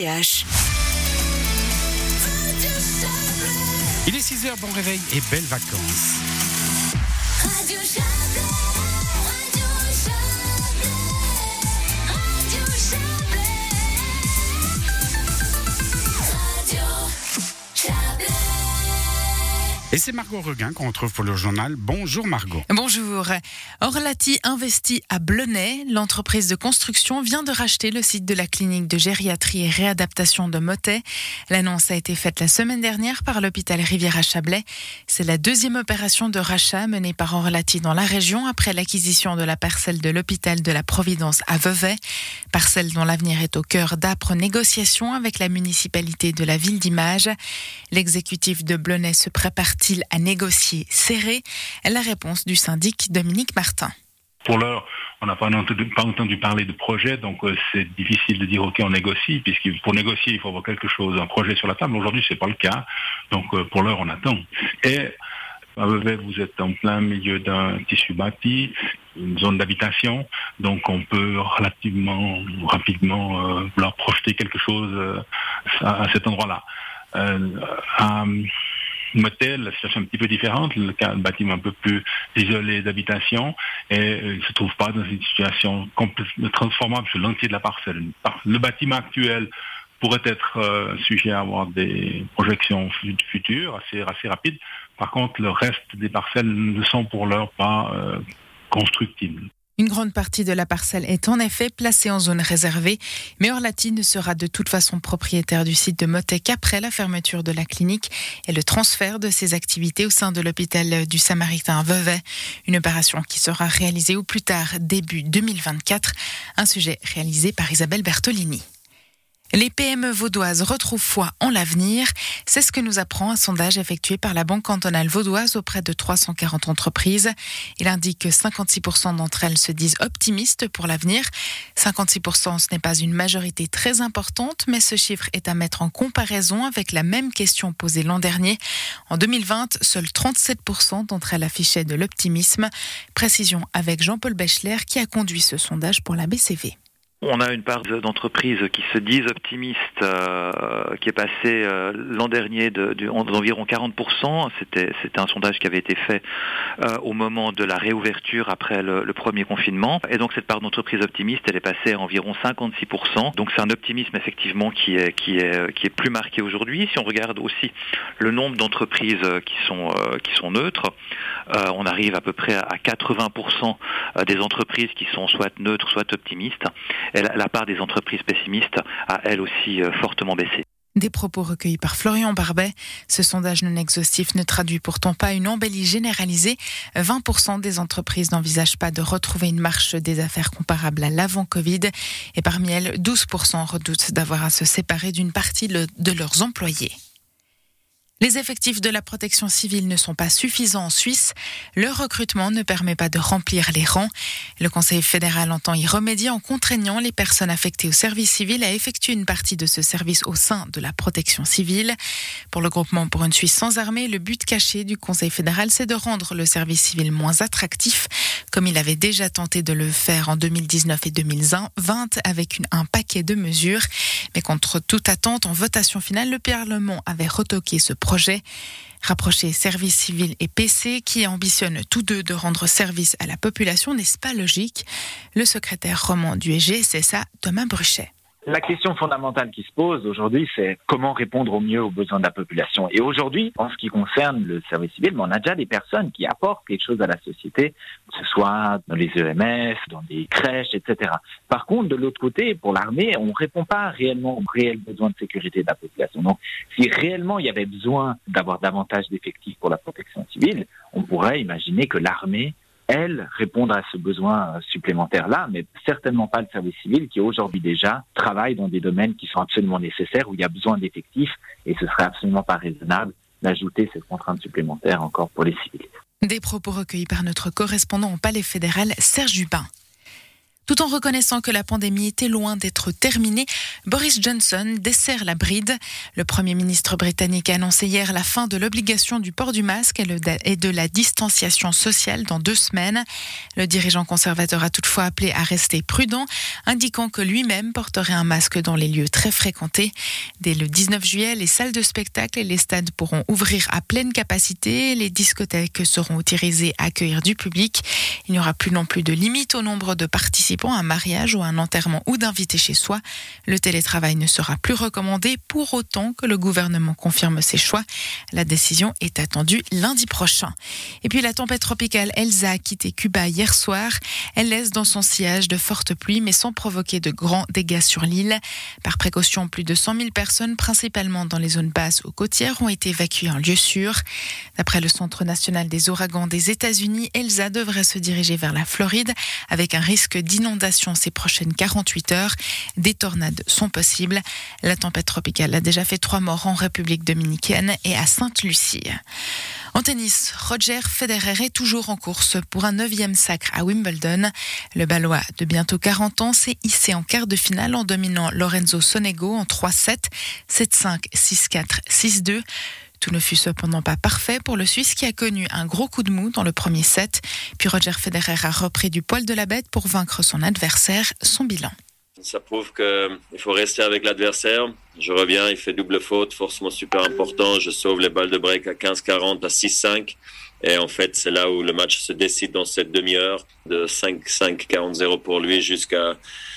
H. Il est 6h, bon réveil et belles vacances. Radio Chablais, Radio Chablais, Radio Chablais, Radio Chablais. Et c'est Margot Reguin qu'on retrouve pour le journal. Bonjour Margot. Bonjour. Orlati investit à Blonay. L'entreprise de construction vient de racheter le site de la clinique de gériatrie et réadaptation de Motet. L'annonce a été faite la semaine dernière par l'hôpital Rivière-à-Chablais. C'est la deuxième opération de rachat menée par Orlati dans la région après l'acquisition de la parcelle de l'hôpital de la Providence à Vevey. Parcelle dont l'avenir est au cœur d'âpres négociations avec la municipalité de la ville d'Image. L'exécutif de Blonay se prépare-t-il à négocier serré? La réponse du syndic Dominique Martin. Pour l'heure, on n'a pas entendu parler de projet, donc c'est difficile de dire ok on négocie, puisque pour négocier il faut avoir quelque chose, un projet sur la table. Aujourd'hui c'est pas le cas, donc pour l'heure on attend. Et à Vevey, vous êtes en plein milieu d'un tissu bâti, une zone d'habitation, donc on peut relativement rapidement vouloir projeter quelque chose à cet endroit-là. À Motet, la situation est un petit peu différente, le bâtiment un peu plus isolé d'habitation, et il ne se trouve pas dans une situation complètement transformable sur l'entier de la parcelle. Le bâtiment actuel pourrait être sujet à avoir des projections futures assez rapides. Par contre, le reste des parcelles ne sont pour l'heure pas constructibles. Une grande partie de la parcelle est en effet placée en zone réservée, mais Orlati ne sera de toute façon propriétaire du site de Motet qu'après la fermeture de la clinique et le transfert de ses activités au sein de l'hôpital du Samaritain à Vevey. Une opération qui sera réalisée au plus tard début 2024, un sujet réalisé par Isabelle Bertolini. Les PME vaudoises retrouvent foi en l'avenir. C'est ce que nous apprend un sondage effectué par la Banque cantonale vaudoise auprès de 340 entreprises. Il indique que 56% d'entre elles se disent optimistes pour l'avenir. 56%, ce n'est pas une majorité très importante, mais ce chiffre est à mettre en comparaison avec la même question posée l'an dernier. En 2020, seuls 37% d'entre elles affichaient de l'optimisme. Précision avec Jean-Paul Bechler qui a conduit ce sondage pour la BCV. On a une part d'entreprises qui se disent optimistes, qui est passée l'an dernier d'environ 40%. C'était un sondage qui avait été fait au moment de la réouverture après le premier confinement. Et donc cette part d'entreprises optimistes, elle est passée à environ 56%. Donc c'est un optimisme effectivement qui est plus marqué aujourd'hui. Si on regarde aussi le nombre d'entreprises qui sont neutres, on arrive à peu près à 80% des entreprises qui sont soit neutres, soit optimistes. Et la part des entreprises pessimistes a elle aussi fortement baissé. Des propos recueillis par Florian Barbet. Ce sondage non exhaustif ne traduit pourtant pas une embellie généralisée. 20% des entreprises n'envisagent pas de retrouver une marche des affaires comparable à l'avant-Covid. Et parmi elles, 12% redoutent d'avoir à se séparer d'une partie de leurs employés. Les effectifs de la protection civile ne sont pas suffisants en Suisse. Le recrutement ne permet pas de remplir les rangs. Le Conseil fédéral entend y remédier en contraignant les personnes affectées au service civil à effectuer une partie de ce service au sein de la protection civile. Pour le groupement pour une Suisse sans armée, le but caché du Conseil fédéral, c'est de rendre le service civil moins attractif, comme il avait déjà tenté de le faire en 2019 et 2020 avec un paquet de mesures. Mais contre toute attente, en votation finale, le Parlement avait retoqué ce projet. Rapprocher service civil et PC qui ambitionnent tous deux de rendre service à la population, n'est-ce pas logique? Le secrétaire roman du GSSA, Thomas Bruchet. La question fondamentale qui se pose aujourd'hui, c'est comment répondre au mieux aux besoins de la population. Et aujourd'hui, en ce qui concerne le service civil, on a déjà des personnes qui apportent quelque chose à la société, que ce soit dans les EMS, dans des crèches, etc. Par contre, de l'autre côté, pour l'armée, on ne répond pas réellement aux réels besoins de sécurité de la population. Donc, si réellement il y avait besoin d'avoir davantage d'effectifs pour la protection civile, on pourrait imaginer que l'armée répondre à ce besoin supplémentaire-là, mais certainement pas le service civil qui aujourd'hui déjà travaille dans des domaines qui sont absolument nécessaires, où il y a besoin d'effectifs, et ce serait absolument pas raisonnable d'ajouter cette contrainte supplémentaire encore pour les civils. Des propos recueillis par notre correspondant au Palais fédéral, Serge Dupin. Tout en reconnaissant que la pandémie était loin d'être terminée, Boris Johnson desserre la bride. Le Premier ministre britannique a annoncé hier la fin de l'obligation du port du masque et de la distanciation sociale dans 2 semaines. Le dirigeant conservateur a toutefois appelé à rester prudent, indiquant que lui-même porterait un masque dans les lieux très fréquentés. Dès le 19 juillet, les salles de spectacle et les stades pourront ouvrir à pleine capacité. Les discothèques seront autorisées à accueillir du public. Il n'y aura plus non plus de limite au nombre de participants à un mariage ou à un enterrement ou d'invités chez soi. Le télétravail ne sera plus recommandé pour autant que le gouvernement confirme ses choix. La décision est attendue lundi prochain. Et puis la tempête tropicale Elsa a quitté Cuba hier soir. Elle laisse dans son sillage de fortes pluies mais sans provoquer de grands dégâts sur l'île. Par précaution, plus de 100 000 personnes, principalement dans les zones basses ou côtières, ont été évacuées en lieu sûr. D'après le Centre national des ouragans des États-Unis, Elsa devrait se diriger vers la Floride avec un risque d'inondation ces prochaines 48 heures. Des tornades sont possibles. La tempête tropicale a déjà fait 3 morts en République dominicaine et à Sainte-Lucie. En tennis, Roger Federer est toujours en course pour un 9e sacre à Wimbledon. Le Balois de bientôt 40 ans s'est hissé en quart de finale en dominant Lorenzo Sonego en 3-7, 7-5, 6-4, 6-2. Tout ne fut cependant pas parfait pour le Suisse qui a connu un gros coup de mou dans le premier set. Puis Roger Federer a repris du poil de la bête pour vaincre son adversaire. Son bilan. Ça prouve qu'il faut rester avec l'adversaire. Je reviens, il fait double faute, forcément super important. Je sauve les balles de break à 15-40, à 6-5. Et en fait, c'est là où le match se décide dans cette demi-heure. De 5-5, 40-0 pour lui jusqu'à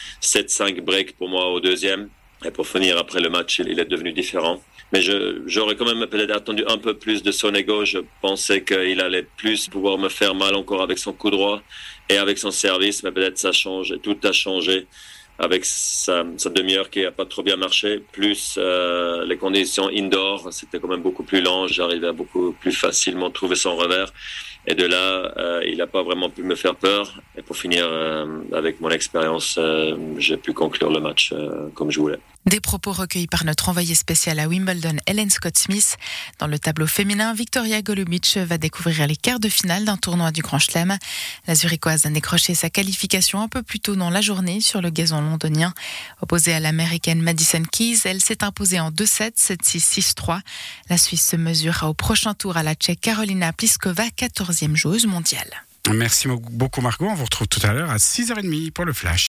7-5 break pour moi au deuxième. Et pour finir, après le match, il est devenu différent. Mais j'aurais quand même peut-être attendu un peu plus de Sonego. Je pensais qu'il allait plus pouvoir me faire mal encore avec son coup droit et avec son service. Mais peut-être ça change, tout a changé avec sa demi-heure qui n'a pas trop bien marché. Plus les conditions indoor, c'était quand même beaucoup plus lent. J'arrivais à beaucoup plus facilement trouver son revers. Et de là, il n'a pas vraiment pu me faire peur. Et pour finir, avec mon expérience, j'ai pu conclure le match comme je voulais. Des propos recueillis par notre envoyée spéciale à Wimbledon, Helen Scott-Smith. Dans le tableau féminin, Victoria Golubic va découvrir les quarts de finale d'un tournoi du Grand Chelem. La Zurichoise a décroché sa qualification un peu plus tôt dans la journée sur le gazon londonien. Opposée à l'américaine Madison Keys, elle s'est imposée en 2-7, 7-6, 6-3. La Suisse se mesurera au prochain tour à la Tchèque Karolina Pliskova, 14e joueuse mondiale. Merci beaucoup Margot, on vous retrouve tout à l'heure à 6h30 pour le Flash.